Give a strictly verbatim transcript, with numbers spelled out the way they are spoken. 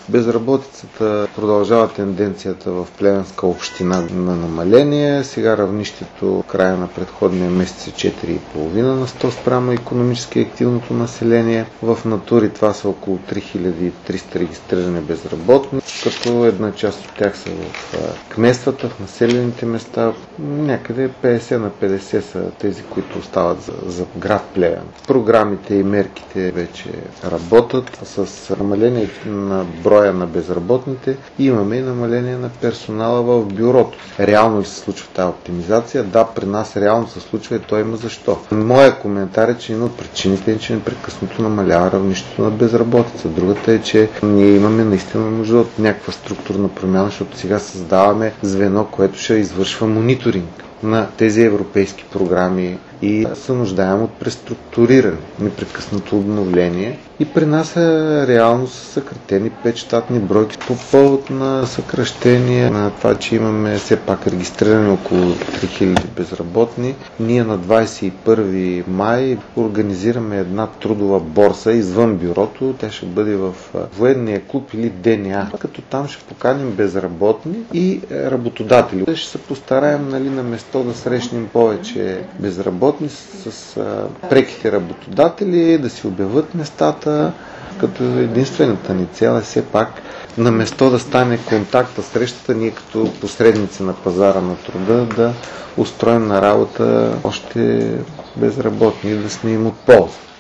Безработицата продължава тенденцията в Плевенска община на намаление. Сега равнището в края на предходния месец е четири цяло и пет на сто спрямо икономически активното население. В натури това са около три хиляди и триста регистрирани безработни, като една част от тях са в кметствата, в населените места. Някъде петдесет на петдесет са тези, които остават за, за град Плевен. Програмите и мерките вече работят. С намаление на броя на безработните имаме и намаление на персонала в бюрото. Реално ли се случва тази оптимизация? Да, при нас реално се случва и то има защо. Моя коментар е, че една от причините е, че непрекъснато намалява равнището на безработица. Другата е, че ние имаме наистина нужда от някаква структурна промяна, защото сега създаваме звено, което ще извършва мониторинг на тези европейски програми и се нуждаем от преструктуриране, непрекъснато обновление. И при нас е реално са съкратени пет щатни бройки по повод на съкращение на това, че имаме все пак регистрирани около три хиляди безработни. Ние на двадесет и първи май организираме една трудова борса извън бюрото. Тя ще бъде в военния клуб или ДНА, като там ще поканим безработни и работодатели. Ще се постараем, нали, на место да срещнем повече безработни с а, преките работодатели, да си обявят местата, като единствената ни цел е все пак на место да стане контакта, срещата, ние като посредници на пазара на труда да устроим на работа още безработни и да сме им от полза.